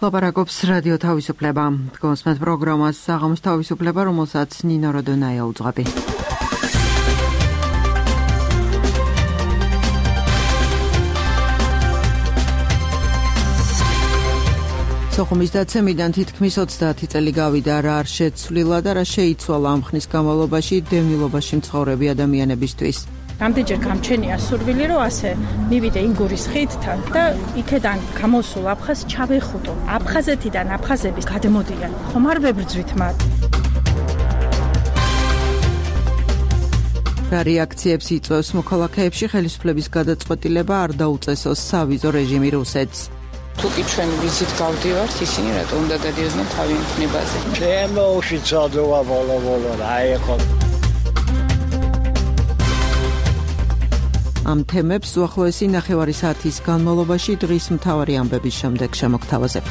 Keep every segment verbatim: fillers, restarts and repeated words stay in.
ლაპარაკობს რადიო თავისუფლება. გოსმენთ პროგრამას საღამოს თავისუფლება, რომელსაც ნინო როდონაია უძღვები. სოხუმის დაცემიდან თითქმის ოცდაათი წელი გავიდა, რა არ შეცვლილა და რა შეიცვალა ამ ხნის განმავლობაში დევნილობაში მცხოვრები ადამიანებისთვის. რამდენჯერ გამჩენია სურვილი, რომ ასე მივიდე ინგურის ხიდთან და იქედან გამოსულ აფხაზს ჩავეხუტო. აფხაზეთიდან აფხაზების გადმოდიან. ხომ არ ვებრძვით მათ? რა რეაქციებს იწვევს მოქალაქეებში ხელისუფლების გადაწყვეტილება არ დაუწესოს სავიზო რეჟიმი რუსეთს? თუკი ჩვენ ვიზით გავდივართ, ისინი რატო უნდა გადიოდნენ თავი მხნებაზე? ჩემოუში წადოვა ბოლო-ბოლო რა ეხო. ამ თემებს უახლოესი ნახევარი საათის განმავლობაში დღის მთავარი ამბების შემდეგ შემოგთავაზებთ.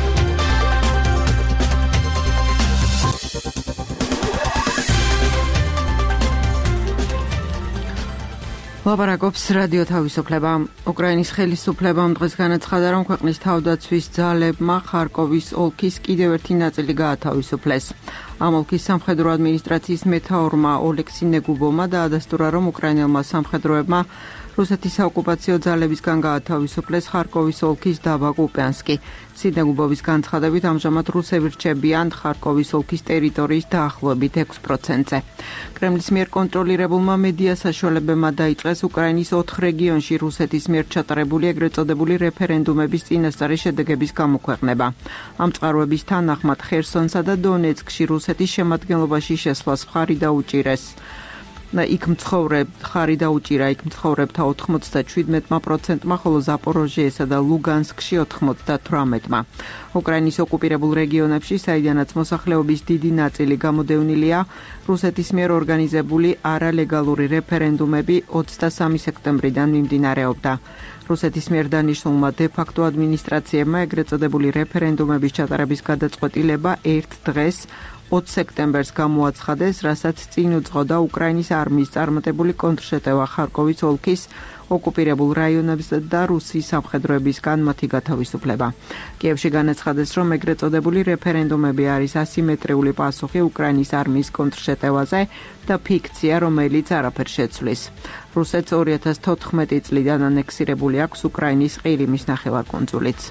ლაპარაკობს რადიო თავისუფლება. უკრაინის ხელისუფლებამ დღეს განაცხადა, რომ ქვეყნის თავდაცვის ძალებმა ხარკოვის ოლქის კიდევ ერთი ნაწილი გაათავისუფლეს. ამ ოლქის სამხედრო ადმინისტრაციის მეთაურმა ოლექსი ნეგუბოვმა დაადასტურა, რომ უკრაინელმა სამხედროებმა რუსეთის საოკუპაციო ძალებისგან გაათავისუფლეს ხარკოვის ოლქის დაბა კუპიანსკი. სინეგუბოვის განცხადებით, ამჟამად რუსები რჩებიან ხარკოვის ოლქის ტერიტორიის დაახლოებით ექვს პროცენტზე. კრემლის მიერ კონტროლირებულმა მედია საშუალებებმა დაიწყეს უკრაინის ოთხ რეგიონში რუსეთის მიერ ჩატარებული ეგრეთ წოდებული რეფერენდუმების წინასწარი შედეგების გამოქვეყნება. ამ წყაროების თანახმად ხერსონსა და დონეცკში რუსეთის შემადგენლობაში შესვლას მხარი დაუჭირეს. იქ მცხოვრებ ხარი დაუჭირა იქ მცხოვრებთა ოთხმოცდაშვიდმეტმა პროცენტმა, ხოლო ზაპოროჟიესა და ლუგანსკში ოთხმოცდათვრამეტმა. უკრაინის ოკუპირებულ რეგიონებში, საიდანაც მოსახლეობის დიდი ნაწილი გამოდევნილია, რუსეთის მიერ ორგანიზებული არალეგალური რეფერენდუმები ოცდასამი სექტემბრიდან მიმდინარეობდა. რუსეთის მიერ დანიშნულმა დე-ფაქტო ადმინისტრაციებმა ეგრეთ წოდებული რეფერენდუმების ჩატარების გადაწყვეტილება ერთ დღეს ოცი სექტემბერს გამოაცხადეს, რასაც წინ უძღოდა უკრაინის არმიის წარმატებული კონტრშეტევა ხარკოვის ოლქის ოკუპირებულ რაიონებს და რუსის სამხედროებისგან მათი გათავისუფლება. კიევში განაცხადეს, რომ ეგრეთ წოდებული რეფერენდუმები არის ასიმეტრიული პასუხი უკრაინის არმიის კონტრშეტევაზე და ფიქცია, რომელიც არაფერს შეცვლის. რუსეთს ორი ათას თოთხმეტი წლიდან ანექსირებული აქვს უკრაინის ყირიმის ნახევარკუნძულიც.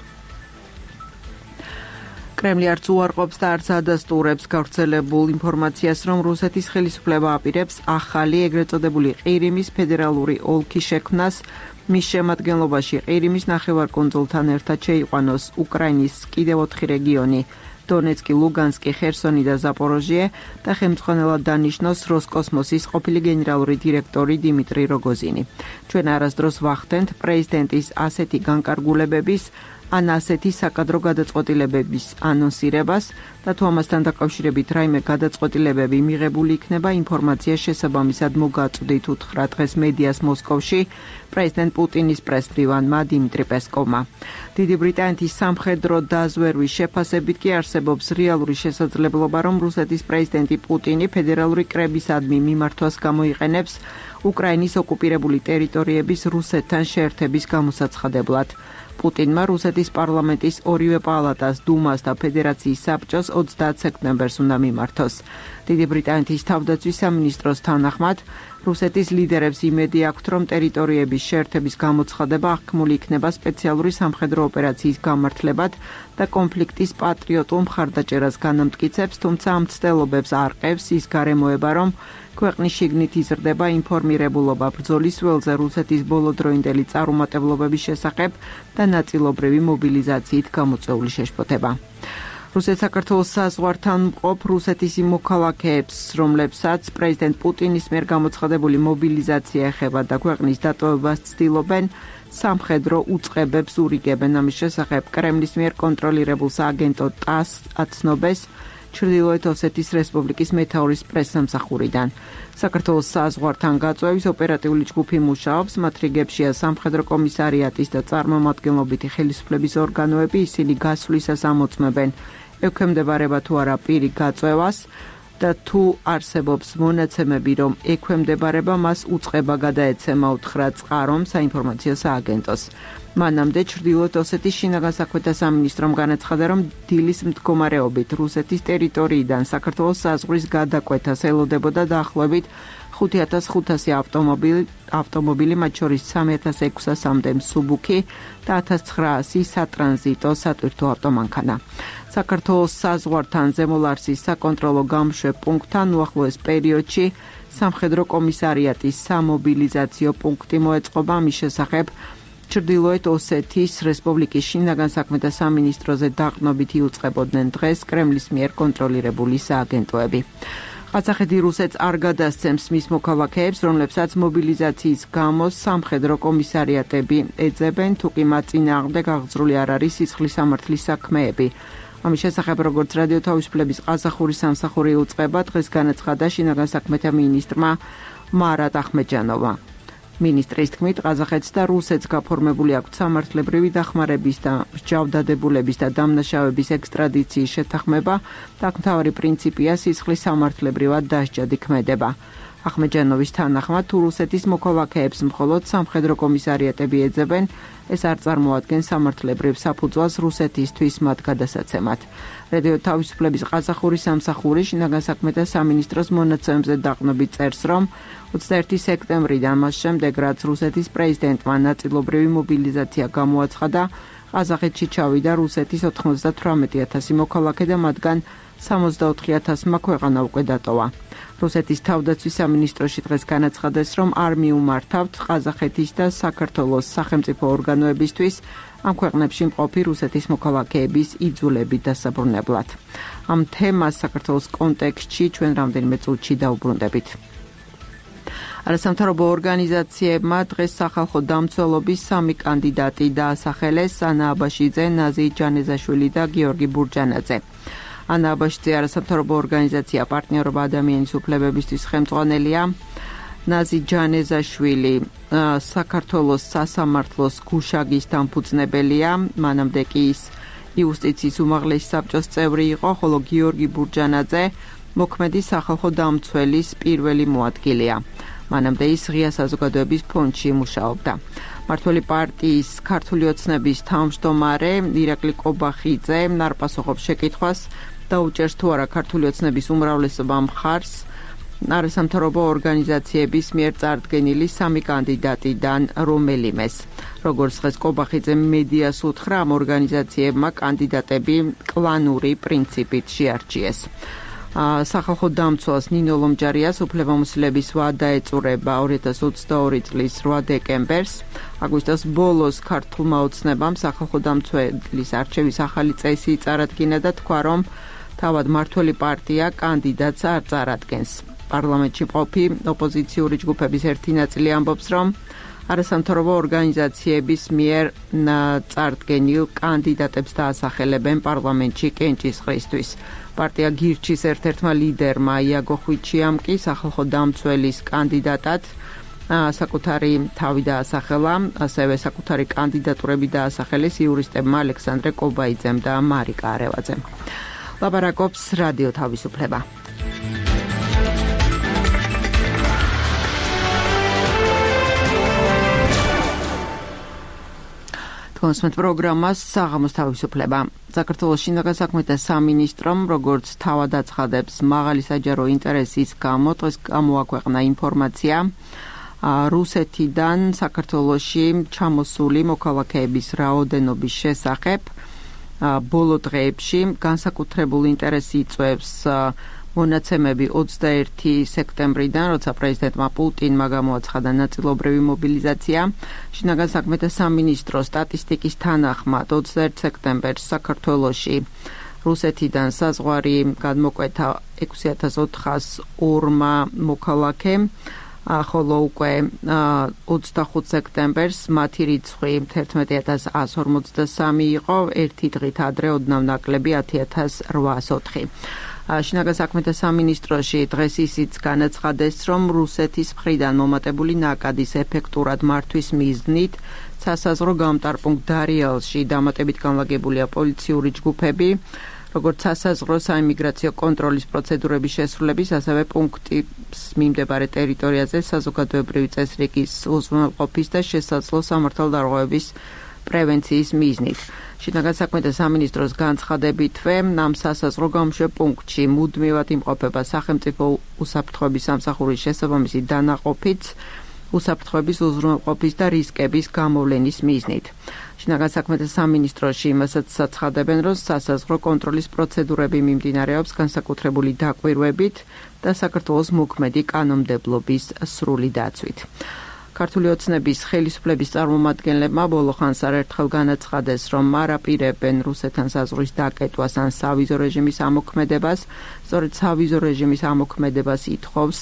კრემლი არც უარყოფს და არც ადასტურებს გავრცელებულ ინფორმაციას, რომ რუსეთის ხელისუფლება აპირებს ახალი ეგრეთ წოდებული ყირიმის ფედერალური ოლქის შექმნას, მის შემადგენლობაში ყირიმის ნახევარკუნძულთან ერთად შეიყვანოს უკრაინის კიდევ ოთხი რეგიონი: დონეცკი, ლუგანსკი, ხერსონი და ზაპოროჟიე და ხელმძღვანელად დანიშნოს როსკოსმოსის ყოფილი გენერალური დირექტორი დიმიტრი როგოზინი. ჩვენ არასდროს ვახდენთ პრეზიდენტის ასეთი განკარგულებების ან ასეთი საკადრო გადაწყვეტილებების ანონსირებას და თუ ამასთან დაკავშირებით რაიმე გადაწყვეტილებები მიღებული იქნება, ინფორმაცია შესაბამისად მოგაწვდით, უთხრა დღეს მედიას მოსკოვში პრეზიდენტ პუტინის პრესმდივანმა დიმიტრი პესკოვმა. დიდი ბრიტანეთის სამხედრო დაზვერვის შეფასებით კი არსებობს რეალური შესაძლებლობა, რომ რუსეთის პრეზიდენტი პუტინი ფედერალური კრებისადმი მიმართვას გამოიყენებს უკრაინის ოკუპირებული ტერიტორიების რუსეთთან შეერთების გამოსაცხადებლად. პუტინმა რუსეთის პარლამენტის ორივე პალატას, დუმას და ფედერაციის საბჭოს ოცდაათი სექტემბერს უნდა მიმართოს. დიდი ბრიტანეთის თავდაცვის სამინისტროს თანახმად, რუსეთის ლიდერებს იმედი აქვთ, რომ ტერიტორიების შეერთების გამოცხადება აღქმული იქნება სპეციალური სამხედრო ოპერაციის გამართლებად და კონფლიქტის პატრიოტულ მხარდაჭერას განამტკიცებს, თუმცა ამ ცდილობებს არყევს ის გარემოება, რომ ქვეყნის შიგნით იზრდება ინფორმირებულობა ბრძოლის ველზე რუსეთის ბოლოდროინდელი წარუმატებლობების შესახებ და ნაწილობრივი მობილიზაციით გამოწვეული შეშფოთება. რუსეთს საქართველოს საზღვართან მყოფ რუსეთის იმ მოქალაქეებს, რომლებსაც პრეზიდენტ პუტინის მიერ გამოცხადებული მობილიზაცია ეხება და ქვეყნის დატოვებას ცდილობენ, სამხედრო უწყებებს ურიგებენ. ამის შესახებ კრემლის მიერ კონტროლირებულ სააგენტო ტას აცნობას ჩრდილოეთ ოსეთის რესპუბლიკის მეთაურის პრესსამსახურიდან. საქართველოს საზღვართან გაწვევის ოპერატიული ჯგუფი მუშაობს, მათ რიგებშია სამხედრო კომისარიატის და წარმომადგენლობითი ხელისუფლების ორგანოები, ისინი გასვლისას ამოწმებენ, ექვემდებარება თუ არა პირი გაწვევას და თუ არსებობს მონაცემები, რომ ექვემდებარება, მას უწყება გადაეცემა უთხრა წყარომ საინფორმაციო სააგენტოს. მანამდე ჩრდილოეთ ოსეთის შინაგან საქმეთა სამინისტრომ განაცხადა, რომ დილის მდგომარეობით რუსეთის ტერიტორიიდან საქართველოს საზღვრის გადაკვეთას ელოდებოდა დაახლოებით ხუთი ათას ხუთასი ავტომობილი, ავტომობილი მათ შორის სამი ათას ექვსასამდე მსუბუქი და ათას ცხრაასი სატრანზიტო სატვირთო ავტომანქანა. საქართველოს საზღვართან ზემოლარსის საკონტროლო გამშვებ პუნქტთან უახლოეს პერიოდში სამხედრო კომისარიატის სამობილიზაციო პუნქტი მოეწყობა. ამის შესახებ ჩრდილოეთ ოსეთის რესპუბლიკის შინაგან საქმეთა სამინისტროზე დაყრდნობით იუწყებოდნენ დღეს კრემლის მიერ კონტროლირებული სააგენტოები. ყაზახეთი რუსეთს არ გადასცემს მის მოქალაქეებს, რომლებსაც მობილიზაციის გამო სამხედრო კომისარიატები ეძებენ, თუ კი მათ წინააღმდეგ აღძრული არ არის სისხლის სამართლის საქმეები. ამის შესახებ, როგორც რადიო თავისუფლების ყაზახური სამსახური იუწყება, დღეს განაცხადა შინაგან საქმეთა მინისტრმა მარატ ახმეჯანოვმა. მინისტრის თქმით, ყაზახეთს და რუსეთს გაფორმებული აქვთ სამართლებრივი დახმარების და მსჯავრდადებულების და დამნაშავების ექსტრადიციის შეთანხმება და აქ მთავარი პრინციპია სისხლის სამართლებრივად დასჯადი ქმედება. ახმეჯანოვის თანახმად, თუ რუსეთის მოქალაქეებს მხოლოდ სამხედრო კომისარიატები ეძებენ, ეს არ წარმოადგენს სამართლებრივ საფუძველს რუსეთისთვის მათ გადასაცემად. რადიო თავისუფლების ყაზახური სამსახური შინაგან საქმეთა სამინისტროს მონაცემებზე დაყრდნობით წერს, რომ ოცდაერთი სექტემბრიდან მას შემდეგ, რაც რუსეთის პრეზიდენტმა ნაწილობრივი მობილიზაცია გამოაცხადა, ყაზახეთში ჩავიდა რუსეთის ოთხმოცდათვრამეტი ათასი მოქალაქე და მათგან სამოცდაოთხი ათასმა ქვეყანა უკვე დატოვა. რუსეთის თავდაცვის სამინისტროში დღეს განაცხადეს, რომ არ მიუმართავთ ყაზახეთის და საქართველოს სახელმწიფო ორგანოებისთვის ამ ქვეყნებში მყოფი რუსეთის მოქალაქეების იძულებით დასაბრუნებლად. ამ თემას საქართველოს კონტექსტში ჩვენ რამდენიმე წუთში დავუბრუნდებით. არასამთავრობო ორგანიზაციებმა დღეს სახალხო დამცველობის სამი კანდიდატი დაასახელეს: ანა აბაშიძე, ნაზი ჯანეზაშვილი და გიორგი ბურჯანაძე. ანა აბაშიძე არასამთავრობო ორგანიზაცია პარტნიორობა ადამიანის უფლებებისთვის ხელმძღვანელია. ნაზი ჯანეზაშვილი საქართველოს სასამართლოს გუშაგის დამფუძნებელია, მანამდე კი ის იუსტიციის უმაღლესი საბჭოს წევრი იყო, ხოლო გიორგი ბურჯანაძე მოქმედი სახალხო დამცველის პირველი მოადგილეა. მანამდე ის ღია საზოგადოების ფონდში მუშაობდა. მმართველი პარტიის ქართული ოცნების თავმჯდომარე ირაკლი კობახიძე არ პასუხობს შეკითხვას, დაუჭერს თუ არა ქართული ოცნების უმრავლესობა მხარს არასამთავრობო ორგანიზაციების მიერ წარდგენილი სამი კანდიდატიდან რომელიმეს. როგორც დღეს კობახიძე მედიას უთხრა, ამ ორგანიზაციებმა კანდიდატები კლანური პრინციპით შეარჩიეს. სახალხო დამცველს ნინო ლომჯარიას უფლებამოსილების ვადა ეწურება ორი ათას ოცდაორი წლის რვა დეკემბერს. აგვისტოს ბოლოს ქართულმა ოცნებამ სახალხო დამცველის არჩევის ახალი წესი წარადგინა და თქვა, რომ თავად მმართველი პარტია კანდიდატს არ წარადგენს. პარლამენტში მყოფი ოპოზიციური ჯგუფების ერთი ნაწილი ამბობს, რომ არასამთავრობო ორგანიზაციების მიერ წარდგენილ კანდიდატებს დაასახელებენ პარლამენტში კენჭისყრისთვის. პარტია გირჩის ერთ-ერთმა ლიდერმა იაგო ხვიჩიამ კი სახალხო დამცველის კანდიდატად საკუთარი თავი დაასახელა, ასევე საკუთარი კანდიდატურები დაასახელეს იურისტებმა ალექსანდრე კობაიძემ და მარიკა არევაძემ. ლაპარაკობს რადიო თავისუფლება. კონსმეთ პროგრამას საღამოს თავისუფლება. საქართველოს შინაგან საქმეთა სამინისტრომ, როგორც თავად აცხადებს, მაღალი საჯარო ინტერესის გამო დღეს გამოაქვეყნა ინფორმაცია რუსეთიდან საქართველოში ჩამოსული მოქალაქეების რაოდენობის შესახებ. ბოლო დღეებში განსაკუთრებულ ინტერესი იწვევს მონაცემები ოცდაერთი სექტემბრიდან, როცა პრეზიდენტმა პუტინმა გამოაცხადა ნაწილობრივი მობილიზაცია. შინაგან საქმეთა სამინისტროს სტატისტიკის თანახმად ოცდაერთი სექტემბერს საქართველოში რუსეთიდან საზღვარი გადმოკვეთა ექვსი ათას ოთხას ორმა მოქალაქემ, ხოლო უკვე ოცდახუთ სექტემბერს მათი რიცხვი თერთმეტი ათას ათს ორმოცდასამი იყო, ერთი დღით ადრე ოდნავ ნაკლები ათი ათას რვაას ოთხი. შინაგან საქმეთა სამინისტროში დღეს ისიც განაცხადეს, რომ რუსეთის მხრიდან მომატებული ნაკადის ეფექტურად მართვის მიზნით სასაზღვრო გამტარპუნქტ დარიალში დამატებით განლაგებულია პოლიციური ჯგუფები. როგორც სასაზღვრო საიმიგრაციო კონტროლის პროცედურების შესრულების, ასევე პუნქტის მიმდებარე ტერიტორიაზე საზოგადოებრივი წესრიგის უზრუნველყოფის და შესაძლო სამართალდარღვევების პრევენციის მიზნით. შინაგან საქმეთა სამინისტროს განცხადებითვე, ამ სასაზღვრო გამოშვებ პუნქტში მუდმივად იმყოფება სახელმწიფო უსაფრთხოების სამსახურის შესაბამისი დანაყოფით უსაფრთხოების უზრუნველყოფის და რისკების გამოვლენის მიზნით. შინაგან საქმეთა სამინისტროში იმასაც საცხადებენ, რომ სასაზღვრო კონტროლის პროცედურები მიმდინარეობს განსაკუთრებული დაკვირვებით და საქართველოს მოქმედი კანონმდებლობის სრული დაცვით. ქართული ოცნების ხელისუფლების წარმომადგენლებმა ბოლო ხანს არაერთხელ განაცხადეს, რომ არ აპირებენ რუსეთთან საზღვრის დაკეტვას ან სავიზო რეჟიმის ამოქმედებას, სწორედ სავიზო რეჟიმის ამოქმედებას ითხოვს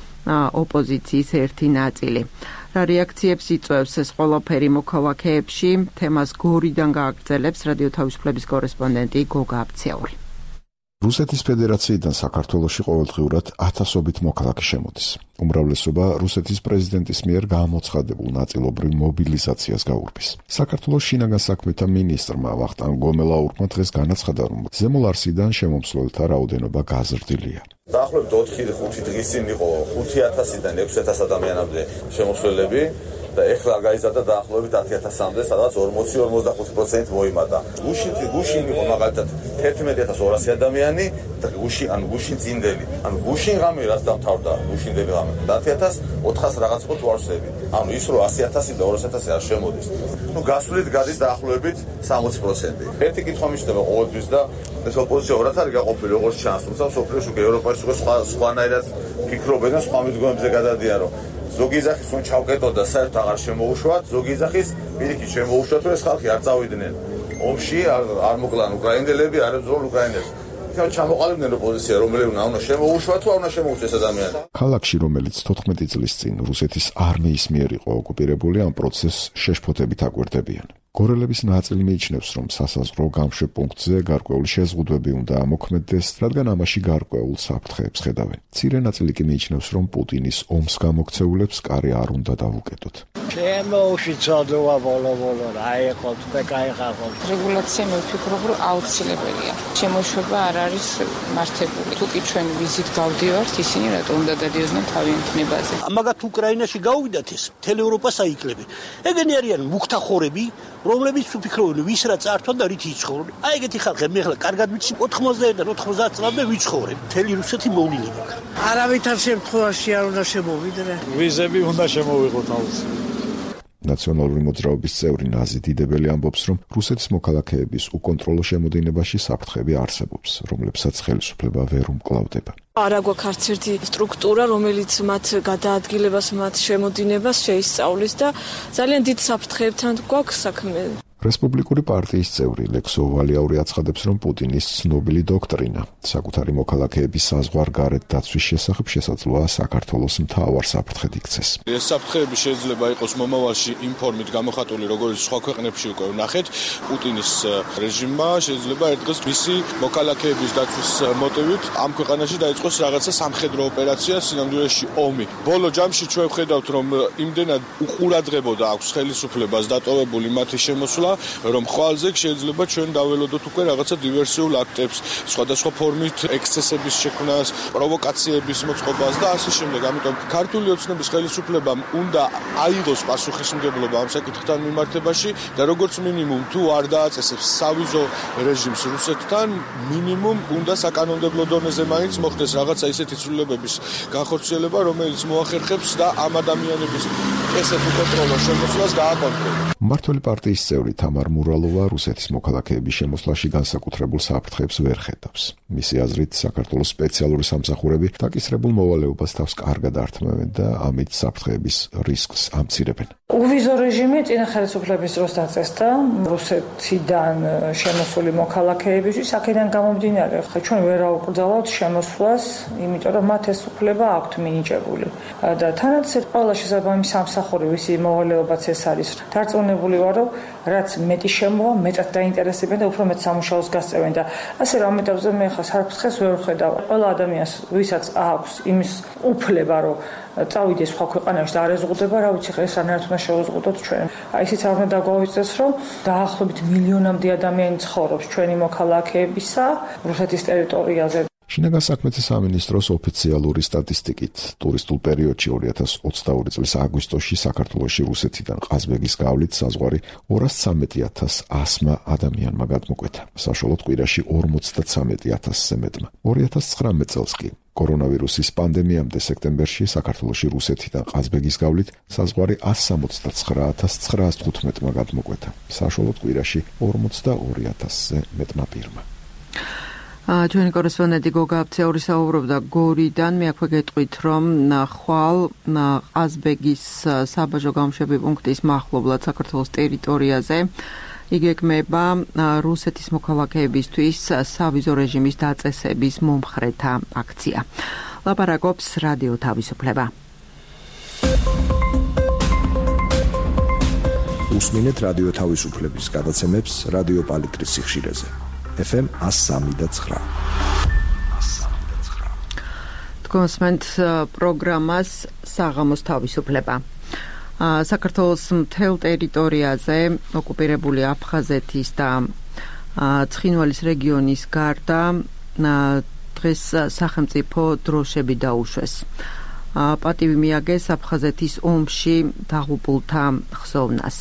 ოპოზიციის ერთი ნაწილი. რა რეაქციებს იწვევს ეს ყველაფერი მოქალაქეებში, თემას გორიდან გააგრძელებს რადიო თავისუფლების კორესპონდენტი გოგა აბცაური. რუსეთის ფედერაციიდან საქართველოში ყოველდღიურად ათასობით მოქალაქე შემოდის. უმრავლესობა რუსეთის პრეზიდენტის მიერ გამოცხადებულ ნაწილობრივ მობილიზაციას გაურბის. საქართველოს შინაგან საქმეთა მინისტრმა ვახტანგ გომელაურმა დღეს განაცხადა, რომ ზემო ლარსიდან შემომსვლელთა რაოდენობა გაზრდილია. დაახლოებით ოთხი ხუთი დღის წინ იყო ხუთი ათასიდან ექვსი ათას ადამიანამდე შემოსვლელები და ეხლა გაიზარდა დაახლოებით ათი ათასამდე, სადაც ორმოცი ორმოცდახუთი პროცენტი მოიმატა. გუშინ გუშინ იყო მაგალითად თერთმეტი ათას ორასი ადამიანი და გუშინ ან გუშინ წინდელი. ან გუშინ ღამე რაც დამთავრდა, გუშინდელი ღამე. ათი ათას ოთხას რაღაც იყო თუ არ ვსები. ანუ ის რომ ასი ათასი და ორასი ათასი არ შემოდის. ნუ გასვლით გადის დაახლოებით სამოცი პროცენტი. ერთი კითხვა მიჩნდება ყოველთვის და ეს ოპოზიცია ორად არის გაყოფილი, როგორც ჩანს, თუმცა სოფლიოში ევროპაში სხვა სხვანაირად ფიქრობენ და სხვა მიდგომებზე გადადიან, რომ ზოგი ეძახის რომ ჩავკეტო და საერთოდ აღარ შემოუშვათ, ზოგი ეძახის პირიქით შემოუშვათ, რომ ეს ხალხი არ წავიდნენ ომში, არ არ მოკლან უკრაინელები, არ ებრძოლ უკრაინელებს. იქნებ ჩამოყალიბდნენ ოპოზიცია, რომელიც უნდა შემოუშვათ თუ არ უნდა შემოუშვეს ადამიანი. ქალაქში, რომელიც თოთხმეტი წლის წინ რუსეთის არმიის მიერ იყო ოკუპირებული, ამ პროცესს შეშფოთებით აკვირდებიან. გორელების ნაწილი მიიჩნევს, რომ სასაზღვრო გამშვებ პუნქტზე გარკვეული შეზღუდვები უნდა ამოქმედდეს, რადგან ამაში გარკვეულ საფრთხეებს ხედავენ. მცირე ნაწილი კი მიიჩნევს, რომ პუტინის ომს გამოქცეულებს კარი არ უნდა დავუკეტოთ. შემოუშვიცოდოა ბოლო-ბოლო, აი ხო თქვენ ხახო. რეგულაცია მე ვფიქრობ, რომ აუცილებელია. შემოშვება არ არის მართებული. თუკი ჩვენ ვიზით გავდივართ, ისინი რატო უნდა დადიოდნენ თავიანთ ნებაზე? მაგათ უკრაინაში გავიდათ ეს, მთელ ევროპას აიკლებენ. ეგენი არიან მუქთახორები, რომლებიც უფიქრობენ ვის რა წართვა და რით იცხოვრენ. აი ეგეთი ხალხები მე ახლა კარგად ვიცი ოთხმოცდაერთიდან ოცდაათ წლამდე ვიცხოვრე. მთელი რუსეთი მოვლილი აქვს. არავითარ შემთხვევაში არ უნდა შემოვიდრე. ვიზები უნდა შემოვიღოთ აუცილებლად. ნაციონალური მოძრაობის წევრი ნაზი დიდებელი ამბობს, რომ რუსეთის მოქალაქეების უკონტროლო შემოდინებაში საფრთხები არსებობს, რომლებსაც ხელისუფლება ვერ უმკლავდება. არა გვაქვს არც ერთი სტრუქტურა, რომელიც მათ გადაადგილებას, მათ შემოდინებას შეისწავლის და ძალიან დიდ საფრთხეებთან გვაქვს საქმე. რესპუბლიკური პარტიის წევრი ლექსო ვალიაური აცხადებს, რომ პუტინის ცნობილი დოქტრინა საკუთარი მოქალაქეების საზღვარგარეთ დაცვის შესახებ შესაძლოა საქართველოს მთავარ საფრთხედ იქცეს. ეს საფრთხეები შეიძლება იყოს მომავალში იმ ფორმით გამოხატული, როგორც სხვა ქვეყნებში უკვე ვნახეთ. პუტინის რეჟიმმა შეიძლება ერთ დღეს მისი მოქალაქეების დაცვის მოტივით ამ ქვეყანაში დაიწყოს რაღაცა სამხედრო ოპერაცია, სინამდვილეში ომი. ბოლო ჯამში ჩვენ ვხედავთ, რომ იმდენად უყურადღებოდა აქვს ხელისუფლებას დატოვებული მათი შემოსვლა, რომ ხვალზე შეიძლება ჩვენ დაველოდოთ უკვე რაღაცა დივერსიულ აქტებს, სხვადასხვა ფორმით ექსცესების შექმნას, პროვოკაციების მოწყობას და ასე შემდეგ. ამიტომ ქართული ოცნების ხელისუფლებამ უნდა აიღოს პასუხისმგებლობა ამ საკითხთან მიმართებაში და როგორც მინიმუმ თუ არ დააწესებს სავიზო რეჟიმს რუსეთთან, მინიმუმ უნდა საკანონმდებლო დონეზე მაინც მოხდეს რაღაცა ისეთი ცვლილებების განხორციელება, რომელიც მოახერხებს და ამ ადამიანების ესეთ უკონტროლო შემოსვლას გააკონტროლოს. მმართველი პარტიის წევრი თამარ მურალოვა რუსეთის მოქალაქეების შემოსვლაში განსაკუთრებულ საფრთხეებს ვერ ხედავს. მისი აზრით, საქართველოს სპეციალური სამსახურები დაკისრებულ მოვალეობას თავს კარგად ართმევენ და ამით საფრთხეების რისკს ამცირებენ. უვიზო რეჟიმი წინა ხელისუფლების დროს დაწესდა რუსეთიდან შემოსული მოქალაქეებისთვის, აქედან გამომდინარე, ხა ჩვენ ვერ აუკრძალავთ შემოსვლას, იმიტომ რომ მათ ეს უფლება აქვთ მინიჭებული. და თანაც ეს ყველა შესაბამისი სამსახური, ვისი მოვალეობაც ეს არის, დარწმუნებული ვარ, რომ რაც მეტი შემოვა, მეტად დაინტერესებენ და უფრო მეტ სამუშაოს გასწევენ და ასე რომ ამიტომზე მე ხა საფრთხეს ვერ ვხედავ. ყველა ადამიანს, ვისაც აქვს იმის უფლება, რომ წავიდეს სხვა ქვეყანაში და არ ეზღუდება, რა ვიცი, ეს არანაირად უნდა შევეზღუდოთ ჩვენ. აი ისიც არ უნდა დაგვაუწყდეს, რომ დაახლოებით მილიონამდე ადამიანი ცხოვრობს ჩვენი მოქალაქეებისა რუსეთის ტერიტორიაზე. შინაგან საქმეთა სამინისტროს ოფიციალური სტატისტიკით, ტურისტულ პერიოდში ორი ათას ოცდაორი წლის აგვისტოში საქართველოში რუსეთიდან ყაზბეგის გავლით საზღვარი ორას ცამეტი ათას ასმა ადამიანმა გადმოკვეთა. საშუალოდ კვირაში ორმოცდათსამეტი ათასზე მეტმა. ორი ათას ცხრამეტ წელს კი კორონავირუსის პანდემიამდე სექტემბერში საქართველოში რუსეთიდან ყაზბეგის გავლით საზღვარი ას სამოცდაცხრა ათას ცხრაას თხუთმეტმა გადმოკვეთა. საშუალოდ კვირაში ორმოცდაორი ათასზე მეტმა პირმა. ჩვენი კორესპონდენტი გოგა აფცეური საუბრობდა გორიდან. მე აქვე გეტყვით, რომ ხვალ ყაზბეგის საბაჟო გამშვები პუნქტის მახლობლად საქართველოს ტერიტორიაზე იგეგმება რუსეთის მოქალაქეებისთვის სავიზო რეჟიმის დაწესების მომხრეთა აქცია. ლაპარაკობს რადიო თავისუფლება. უსმინეთ რადიო თავისუფლების გადაცემებს რადიო პალიტრის სიხშირეზე. ეფ ემ ას სამი და ცხრა. თქვენსმენთ პროგრამას საღამოს თავისუფლება. საქართველოს მთელ ტერიტორიაზე ოკუპირებული აფხაზეთის და ცხინვალის რეგიონის გარდა დღეს სახელმწიფო დროშები დაუშვეს. პატივი მიაგეს აფხაზეთის ომში დაღუპულთა ხსოვნას.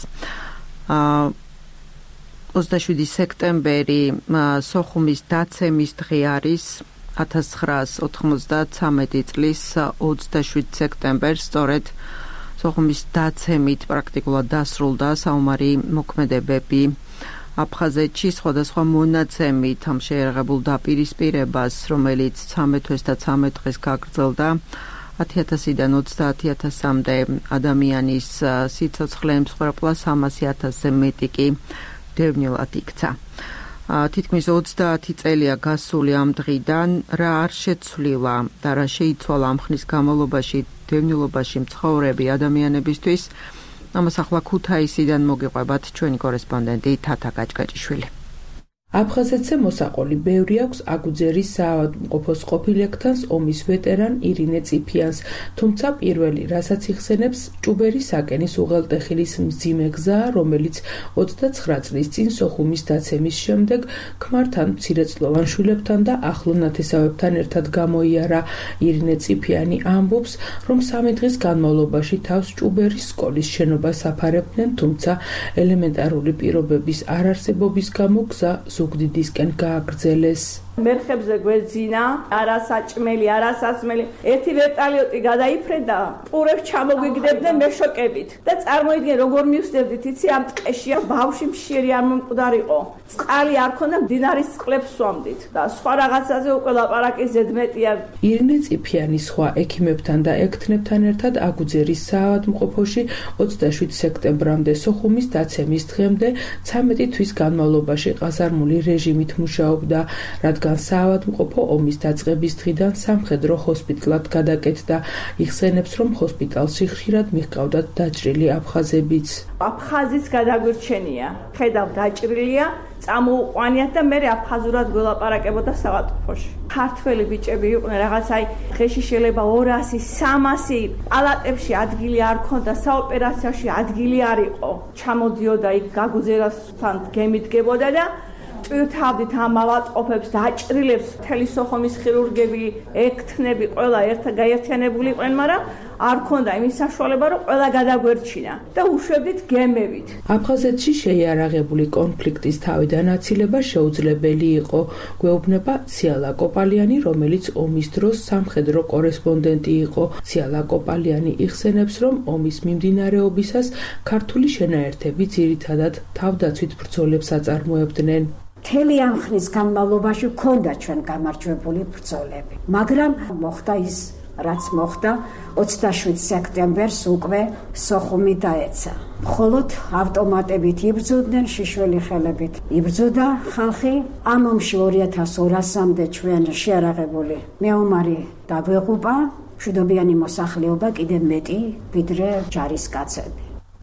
ოცდაშვიდი სექტემბერი სოხუმის დაცემის დღე არის. ათას ცხრაას ოთხმოცდათსამეტი წლის ოცდაშვიდ სექტემბერს სწორედ სოხუმის დაცემით პრაქტიკულად დასრულდა საომარი მოქმედებები აფხაზეთში. სხვადასხვა მონაცემით ამ შეერაღებულ დაპირისპირებას, რომელიც ცამეტ თვეს და ცამეტ დღეს გაგრძელდა, ათი ათასიდან ოცდაათი ათასამდე ადამიანის სიცოცხლე ემსხვერპლა, სამასი ათასზე მეტი კი დევნილად იქცა. თითქმის ოცდაათი წელია გასული ამ დღიდან, რა არ შეცვლილა და რა შეიცვალა ამ ხნის განმავლობაში დევნილობაში მცხოვრები ადამიანებისთვის, ამას ახლა ქუთაისიდან მოგიყვებათ ჩვენი კორესპონდენტი თათა გაჭგაჭიშვილი. აფხაზეთზე მოსაყოლი ბევრი აქვს აგუძერის საავადმყოფოს ყოფილ ექთანს ომის ვეტერან ირინე წიფიანს, თუმცა პირველი, რასაც იხსენებს, ჭუბერის საკენის უღელტეხილის მძიმე გზა, რომელიც ოცდაცხრა წლის წინ სოხუმის დაცემის შემდეგ ქმართან, მცირეწლოვან შვილებთან და ახლო ნათესავებთან ერთად გამოიარა. ირინე წიფიანი ამბობს, რომ სამი დღის განმავლობაში თავს ჭუბერის სკოლის შენობას აფარებდნენ, თუმცა ელემენტარული პირობების არარსებობის გამო გზა ზუგდიდისკენ გააგრძელეს. მერხებზე გვეძინა, არასაჭმელი, არასასმელი. ერთი ვერტალიოტი გადაიფრედა, პურებს ჩამოგვიგდებდნენ მეშოკებით. და წარმოიდგინე, როგორ მივსდებდით, იცი, ამ ტყეში ბავშვი მშიერი არ მომკვდარიყო. წყალი არ ქონდა, მდინარის წყლებს სვამდით და სხვა რაღაცაზე უკვე ლაპარაკი ზედმეტია. ირინე წიფიანი სხვა ექიმებთან და ექთნებთან ერთად აგუძერის საავადმყოფოში ოცდაშვიდ სექტემბრამდე სოხუმის დაცემის დღემდე ცამეტი თვის განმავლობაში ყაზარმული რეჟიმით მუშაობდა, რადგან საავადმყოფო ომის დაწყების დღიდან სამხედრო ჰოსპიტალად გადაკეთდა. იხსენებს, რომ ჰოსპიტალში ხშირად მიჰყავდათ დაჭრილი აფხაზებიც. აფხაზის გადაგვირჩენია, ხედავ დაჭრილია, წამოუყვანიათ და მე აფხაზურად გველაპარაკებოდა საავადმყოფოში. ქართველი ბიჭები იყვნენ, რაღაც აი დღეში შეიძლება ორასი, სამასი, პალატებში ადგილი არ ქონდა, საოპერაციაში ადგილი არ იყო. ჩამოდიოდა იქ გაგუძერასთან გემიდგებოდა და წვირთავდით ამ ავადმყოფებს, დაჭრილებს, მთელი სოხუმის ხირურგები, ექთნები, ყველა ერთად გაერთიანებული იყვნენ, მაგრამ არ ქონდა იმის საშუალება, რომ ყველა გადაგვერჩინა და უშვებდით გემებით. აფხაზეთში შეიარაღებული კონფლიქტის თავიდან აცილება შეუძლებელი იყო, გვეუბნება ციალა კოპალიანი, რომელიც ომის დროს სამხედრო კორესპონდენტი იყო. ციალა კოპალიანი იხსენებს, რომ ომის მიმდინარეობისას ქართული შენაერთები ძირითადად თავდაცვით ბრძოლებს აწარმოებდნენ. მთელი ამ ხნის განმავლობაში ჰქონდა ჩვენ გამარჯვებული ბრძოლები, მაგრამ მოხდა ის, რაც მოხდა, ოცდაშვიდ სექტემბერს უკვე სოხუმი დაეცა. მხოლოდ ავტომატებით იბრძოდნენ, შიშველი ხელებით იბრძოდა ხალხი. ამ ომში ორი ათას ორასამდე ჩვენ შეარაღებული მეომარი დაგვეღუპა, მშვიდობიანი მოსახლეობა კიდევ მეტი ვიდრე ჯარისკაცები.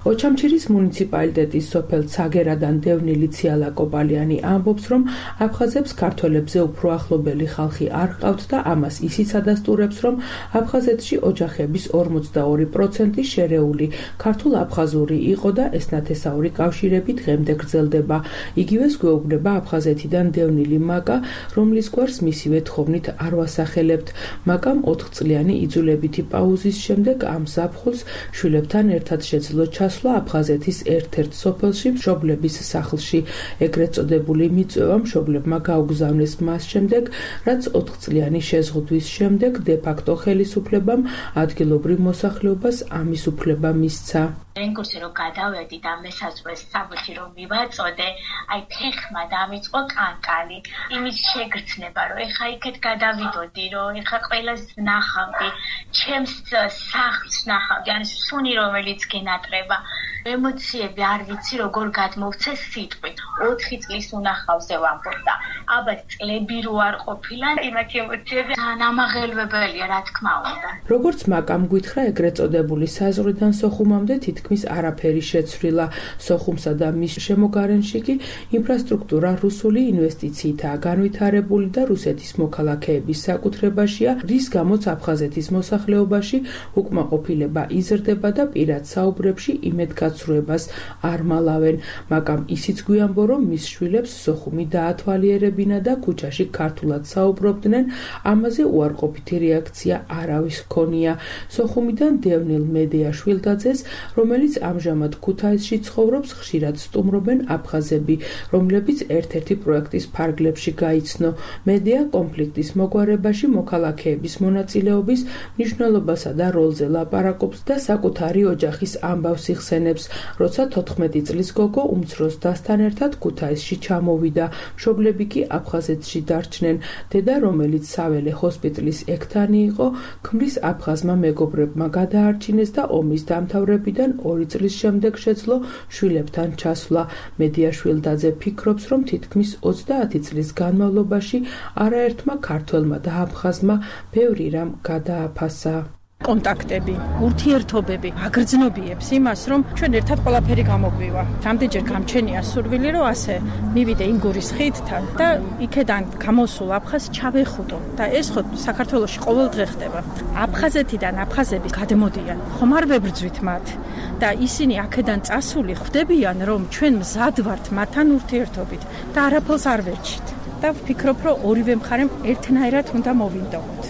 ოჩამჩირის მუნიციპალიტეტის სოფელ ცაგერადან დევნილი ციალა კოპალიანი ამბობს, რომ აფხაზებს ქართველებზე უფრო ახლობელი ხალხი არ ჰყავთ და ამას ისიც ადასტურებს, რომ აფხაზეთში ოჯახების ორმოცდაორი პროცენტი შერეული ქართულ-აფხაზური იყო და ეს ნათესაური კავშირები დღემდე გრძელდება. იგივეს გვეუბნება აფხაზეთიდან დევნილი მაკა, რომლის გვარს მისივე თხოვნით არ ვასახელებთ. მაკამ ოთხწლიანი იძულებითი პაუზის შემდეგ ამ ზაფხულს შვილებთან ერთად შეძლო ჩასვლა აფხაზეთის ერთ-ერთ სოფელში მშობლების სახლში. ეგრეთ წოდებული მიწვევა მშობლებმა გაუგზავნეს მას შემდეგ, რაც ოთხწლიანი შეზღუდვის შემდეგ დე-ფაქტო ხელისუფლებამ ადგილობრივ მოსახლეობას ამის უფლება მისცა. რენგურსი რომ გადავედი და მესაზღვრეს საბუთი რომ მივაწოდე, აი ფეხმა დამიწყო კანკალი, იმის შეგრძნება, რომ ეხა იქეთ გადავიდოდი, რომ ეხა ყველას ნახავდი, ჩემს სახლს ნახავდი, ან სუნი რომელიც გენატრება. ემოციები არ ვიცი როგორ გადმოვცე სიტყვით. ოთხი წლის უნახავზე ვამბობდა. აბა წლები რო არ ყოფილა, იმათი ემოციები ნამაღელვებელია, რა თქმა უნდა. როგორც მაკამ გითხრა, ეგრეთ წოდებული საზღვრიდან სოხუმამდე თითქმის არაფერი შეცვლილა. სოხუმსა და მის შემოგარენში კი ინფრასტრუქტურა რუსული ინვესტიციითაა განვითარებული და რუსეთის მოქალაქეების საკუთრებაშია, რის გამოც აფხაზეთის მოსახლეობაში უკმაყოფილება იზრდება და პირად საუბრებში იმედგაცრუებას არ მალავენ. მაკამ ისიც გვიამბო, რომ მის შვილებს სოხუმი დაათვალიერებინა და ქუჩაში ქართულად საუბრობდნენ, ამაზე უარყოფითი რეაქცია არავის ჰქონია. სოხუმიდან დევნილ მედეა შვილდაძეს, რომელიც ამჟამად ქუთაისში ცხოვრობს, ხშირად სტუმრობენ აფხაზები, რომლებიც ერთ-ერთი პროექტის ფარგლებში გაიცნო. მედეა კონფლიქტის მოგვარებაში მოქალაქეების მონაწილეობის მნიშვნელობასა და როლზე ლაპარაკობს და საკუთარი ოჯახის ამბავს იხსენებს, როცა თოთხმეტი წლის გოგო უმცროს დასთან ერთად ქუთაისში ჩამოვიდა. მშობლები კი აფხაზეთში დარჩნენ. დედა, რომელიც საველე ჰოსპიტალის ექთანი იყო, ქმრის აფხაზმა მეგობრებმა გადაარჩინეს და ომის დამთავრებიდან ორი წლის შემდეგ შეძლო შვილებთან ჩასვლა. მედეა შვილდაძე ფიქრობს, რომ თითქმის ოცდაათი წლის განმავლობაში არაერთმა ქართველმა და აფხაზმა ბევრი რამ გადააფასა. კონტაქტები, ურთიერთობები აგრძნობიებს იმას, რომ ჩვენ ერთად ყველაფერი გამოგვივა. რამდენჯერ გამჩენია სურვილი, რომ ასე მივიდე ინგურის ხიდთან და იქედან გამოსულ აფხაზს ჩავეხუტო და ეს ხო საქართველოში ყოველდღე ხდება. აფხაზეთიდან აფხაზები გადმოდიან, ხომ არ ვებრძვით მათ და ისინი აქედან წასული ხვდებიან, რომ ჩვენ მზად ვართ მათთან ურთიერთობით და არაფერს არ ვერჩით. და ვფიქრობ, რომ ორივე მხარემ ერთნაირად უნდა მოვინდომოთ.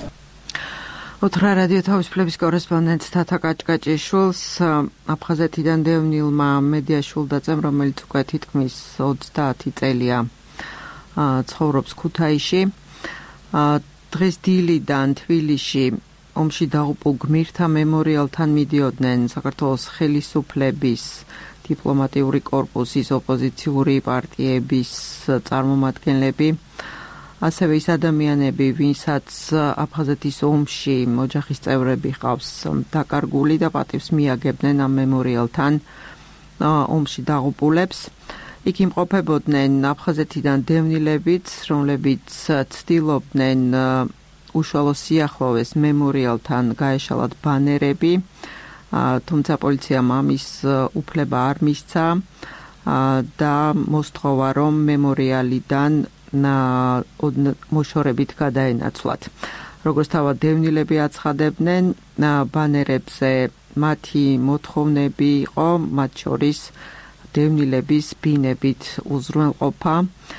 ოთრა რადიო თავისუფლების კორესპონდენტ თათა კაჭკაჭიშვილს აფხაზეთიდან დევნილმა მედეა შვილდაძემ, რომელიც უკვე თითქმის ოცდაათი წელია ცხოვრობს ქუთაისში. დღეს დილიდან თბილისში ომში დაღუპულ გმირთა მემორიალთან მიდიოდნენ საქართველოს ხელისუფლების, დიპლომატიური კორპუსის, ოპოზიციური პარტიების წარმომადგენლები, ასევე ის ადამიანები, ვინცაც აფხაზეთის ომში ოჯახის წევრები ჰყავს დაკარგული და პატივს მიაგებდნენ ამ მემორიალთან ომში დაღუპულებს. იქ იმყოფებოდნენ აფხაზეთიდან დევნილებიც, რომლებიც ცდილობდნენ უშუალო სიახლოვეს მემორიალთან გაეშალათ ბანერები, თუმცა პოლიციამ ამის უფლება არ მისცა და მოსთხოვა, რომ მემორიალიდან მოშორებით გადაენაცვლათ. როგორც თავად დევნილები აცხადებდნენ, ბანერებზე მათი მოთხოვნები იყო, მათ შორის დევნილების ბინებით უზრუნველყოფა.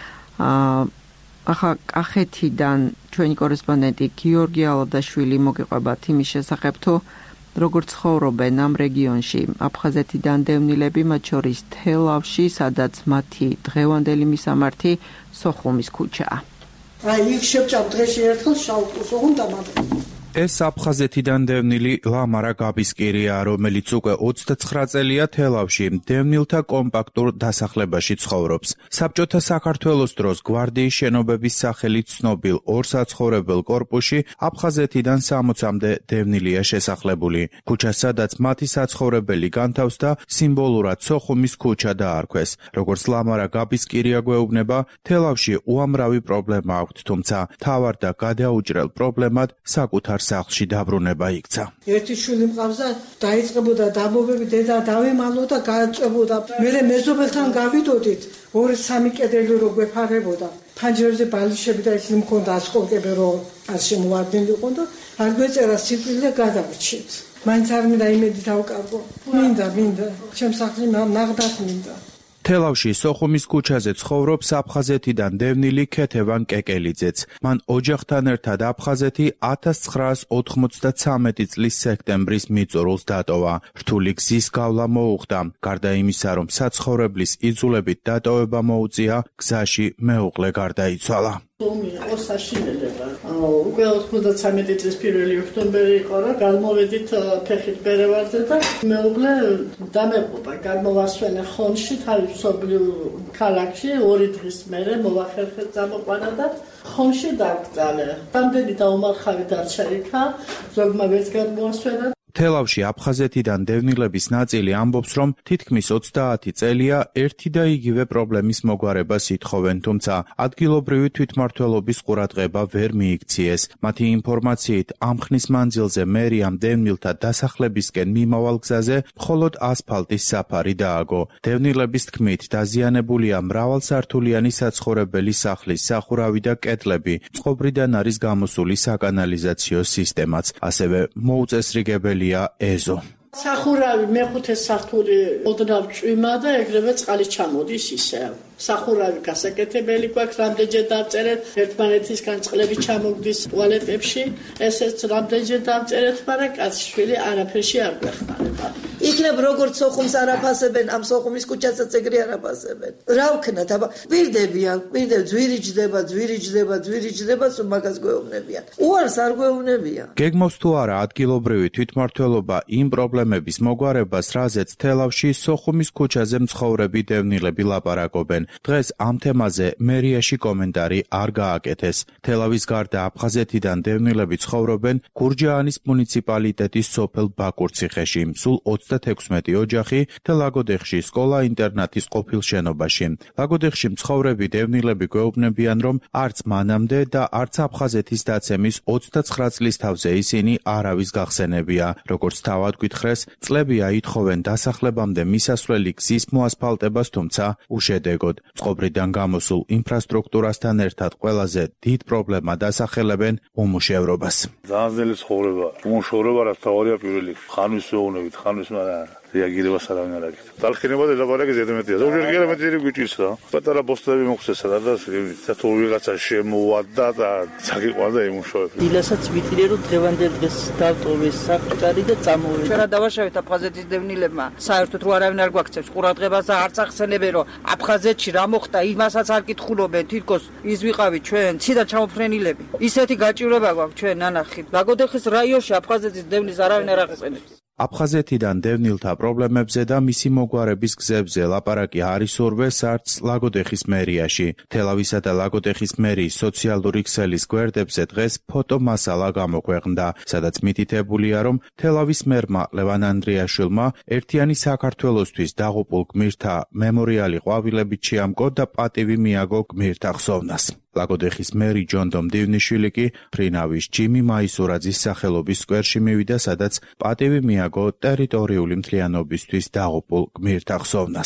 ახლა კახეთიდან ჩვენი კორესპონდენტი გიორგი ალადაშვილი მოგიყვება იმის შესახებ, თუ როგორც ცხოვრობენ ამ რეგიონში აფხაზეთიდან დევნილები, მათ შორის თელავში, სადაც მათი დღევანდელი მისამართი სოხუმის ქუჩაა. აი, იქ შევჭამ დღეში ერთხელ სოხუმ დამატე. ეს აფხაზეთიდან დევნილი ლამარა გაბისკირია, რომელიც უკვე ოცდაცხრა წელია თელავში დევნილთა კომპაქტურ დასახლებაში ცხოვრობს. საბჭოთა საქართველოს დროს გვარდიის შენობების სახელით ცნობილ ორ საცხოვრებელ კორპუსში აფხაზეთიდან სამოცამდე დევნილია შესახლებული. ქუჩა, სადაც მათი საცხოვრებელი განთავსდა, სიმბოლურად სოხუმის ქუჩა დაარქვეს. როგორც ლამარა გაბისკირია გვეუბნება, თელავში უამრავი პრობლემა აქვთ, თუმცა მთავარ და გადაუჭრელ პრობლემად საკუთარ სახლში დაბრუნება იქცა. ერთი შვილი მყავს და დაიწყებოდა დაბობები, დედა დავემალო და გააწვებოდა. მერე მეზობელთან გავიდოდით, ორი სამი კედელი რო გვეფარებოდა. ფანჯრებზე ბალიშები და ისინი მქონდა ასკოლტები რო არ შემოვარდნილიყო და არ გვეწერა სიკვდილი გადავრჩით. მაინც არ მინდა იმედი დავკარგო. მინდა, მინდა, ჩემს სახლი ნაღდათ მინდა. თელავში სოხუმის ქუჩაზე ცხოვრობს აფხაზეთიდან დევნილი ქეთევან კეკელიძეც. მან ოჯახთან ერთად აფხაზეთი ათას ცხრაას ოთხმოცდაცამეტი წლის სექტემბრის მიწურულს დატოვა. რთული გზის გავლა მოუხდა. გარდა იმისა, რომ საცხოვრებლის იძულებით დატოვება მოუწია, გზაში მეუღლე გარდაიცვალა. ომი იყო საშინელება. უკვე ოთხმოცდაცამეტი წლის პირველი ოქტომბერი იყო, რომ გამოვედით ფეხით ბერევარზე და მეუღლე დამეყობა. გამოვასვენე ხონში, თავის მსოფლიო ქალაქში, ორი დღის მერე მოვახერხეთ წამოყვანა და ხონში დაგწალე. რამდენი დაუმარხავი დარჩა იქა, ზოგმა ვერც გადმოასვენა. თელავში აფხაზეთიდან დევნილების ნაწილი ამბობს, რომ თითქმის ოცდაათი წელია ერთი და იგივე პრობლემის მოგვარებას ითხოვენ, თუმცა ადგილობრივი თვითმმართველობის ყურადღება ვერ მიიქციეს. მათი ინფორმაციით, ამ ხნის მანძილზე მერიამ დევნილთა დასახლებისკენ მიმავალ გზაზე მხოლოდ ასფალტის საფარი დააგო. დევნილების თქმით, დაზიანებულია მრავალსართულიანი საცხოვრებელი სახლის სახურავი და კედლები, წყობრიდან არის გამოსული საკანალიზაციო სისტემაც, ასევე მოუწესრიგებელი ეზო. სახურავი მეხუთე სართული ოდნავ წვიმა და ეგრევე წყალი ჩამოდის ისევ. სახურავი გასაკეთებელი გვაქვს, რამდენჯერ დავწერეთ, ერთმანეთისგან წყლები ჩამოგდის ტუალეტებში, ესეც რამდენჯერ დავწერეთ, მაგრამ კაცშვილი არაფერში არ გვეხმარება. იქნებ როგორც სოხუმს არაფასებენ, ამ სოხუმის ქუჩასაც ეგრე არაფასებენ. რა ვქნათ, აბა პირდებიან, პირდებ ძვირიჯდება, ძვირიჯდება, ძვირიჯდება, სულ მაგას გვეუბნებიან. უარს არ გვეუბნებიან. გეგმავს თუ არა ადგილობრივი თვითმმართველობა იმ პრობლემების მოგვარებას, რაზეც თელავში სოხუმის ქუჩაზე მცხოვრები დევნილები ლაპარაკობენ. დღეს ამ თემაზე მერიაში კომენტარი არ გააკეთეს. თელავის გარდა აფხაზეთიდან დევნილები ცხოვრობენ გურჯაანის მუნიციპალიტეტის სოფელ ბაკურციხეში, სულ ოცდათექვსმეტი ოჯახი და ლაგოდეხში სკოლა-ინტერნატის ყოფილ შენობაში. ლაგოდეხში მცხოვრები დევნილები გვეუბნებიან, რომ არც მანამდე და არც აფხაზეთის დაცემის ოცდაცხრა წლის თავზე ისინი არავის გახსენებია. როგორც თავად გითხრეს, წლებია ითხოვენ დასახლებამდე მისასვლელი გზის მოასფალტებას, თუმცა უშედეგოდ. წყობრიდან გამოსულ ინფრასტრუქტურასთან ერთად ყველაზე დიდ პრობლემა დასახელებენ უმუშევრობას. ძალიან ძნელი ცხოვრება, უმუშევრობა რაც თავარია პირველი. ხანვის ვეუბნებით, ხანვის მაგრამ რეაგირებას არავინ არ აკეთებს. დალხინება და ლაპარაკი ზედმეტია. ზოგჯერ კი არამეტი გვიჭირსა. პატარა ბოსტები მოხსესა და თუ ვიღაცა შემოვადა და წაგიყვანდა იმუშავებს. დილასაც ვიტირე რომ დღევანდელ დღეს დავტოვეს საკუთარი და წამოვედა. ჩვენ დავაშავეთ აფხაზეთის დევნილებმა. საერთოდ რო არავინ არ გვაქცევს ყურადღებას და არც ახსენებენ რომ აფხაზეთში რა მოხდა, იმასაც არ კითხულობენ. თითქოს ის ვიყავით ჩვენ ციდან ჩამოფრენილები. ისეთი გაჭირვება გვაქვს ჩვენ ნანახით. ლაგოდეხის რაიონში აფხაზეთის დევნის არავინ არ ახსენებს. აფხაზეთიდან დევნილთა პრობლემებზე და მისი მოგვარების გზებზე ლაპარაკი არ ისურვეს არც ლაგოდეხის მერიაში. თელავისა და ლაგოდეხის მერიის სოციალური ქსელის გვერდებზე დღეს ფოტომასალა გამოქვეყნდა, სადაც მითითებულია, რომ თელავის მერმა ლევან ანდრიაშვილმა ერთიანი საქართველოსთვის დაღუპულ გმირთა მემორიალი ყვავილებით შეამკო და პატივი მიაგო გმირთა ხსოვნას. ლაგოდეხის მერი ჯონდომ დივნიშვილი კი ფრინავის ჯიმი მაისურაძის სახელობის სკვერში მივიდა, სადაც პატივი მიაგო ტერიტორიული მთლიანობისთვის დაღუპულ გმირთა ხსოვნას.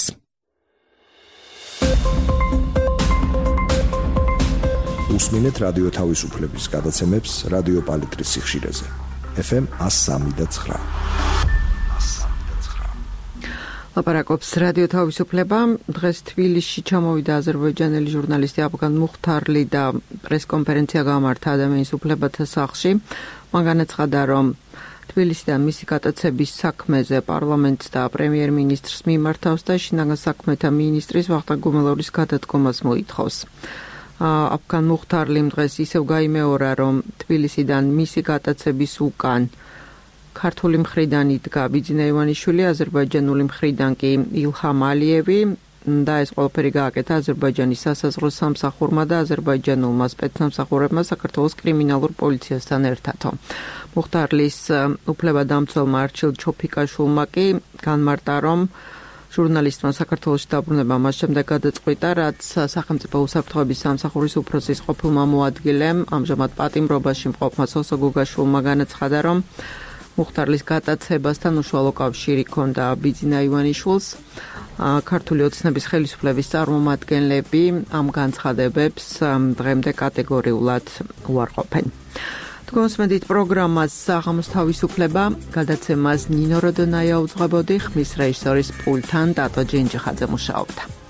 უსმინეთ რადიო თავისუფლების გადაცემებს რადიო პალიტრის სიხშირეზე. ეფ ემ εκατო სამი და ცხრა. ლაპარაკობს რადიო თავისუფლება. დღეს თბილისში ჩამოვიდა აზერბაიჯანელი ჟურნალისტი აფგან მუხთარლი და პრესკონფერენცია გამართა ადამიანის უფლებათა სახლში. მან განაცხადა, რომ თბილისიდან მისი გატაცების საქმეზე პარლამენტს და პრემიერ-მინისტრს მიმართავს და შინაგან საქმეთა მინისტრის ვახტანგ გუმელორის გადადგომას მოითხოვს. აფგან მუხთარლიმ დღეს ისევ გაიმეორა, რომ თბილისიდან მისი გატაცების უკან ქართული მხრიდან იდგა ბიძინა ივანიშვილი, აზერბაიჯანული მხრიდან კი ილჰამ ალიევი და ეს ყველაფერი გააკეთა აზერბაიჯანის სასაზღვრო სამსახურმა და აზერბაიჯანულმა სპეცსამსახურებმა საქართველოს კრიმინალურ პოლიციასთან ერთადო. მუხთარლის უფლებადამცველმა არჩილ ჩოფიკაშვილმა კი განმარტა, რომ ჟურნალისტმა საქართველოში დაბრუნება მას შემდეგ გადაწყვიტა, რაც სახელმწიფო უსაფრთხოების სამსახურის უფროსის ყოფილმა მოადგილემ ამჟამად პატიმრობაში მყოფმა სოსო გუგაშვილმა განაცხადა, რომ მუხტარლის გატაცებასთან უშუალო კავშირი ჰქონდა ბიძინა ივანიშვილს. ქართული ოცნების ხელისუფლების წარმომადგენლები ამ განცხადებებს დღემდე კატეგორიულად უარყოფენ. თქვენსმენდით პროგრამას საღამოს თავისუფლება, გადაცემას ნინო როდონაია უძღვებოდი, ხმის რეჟისორის პულტთან დატო ჯენჯიხაძე მუშაობდა.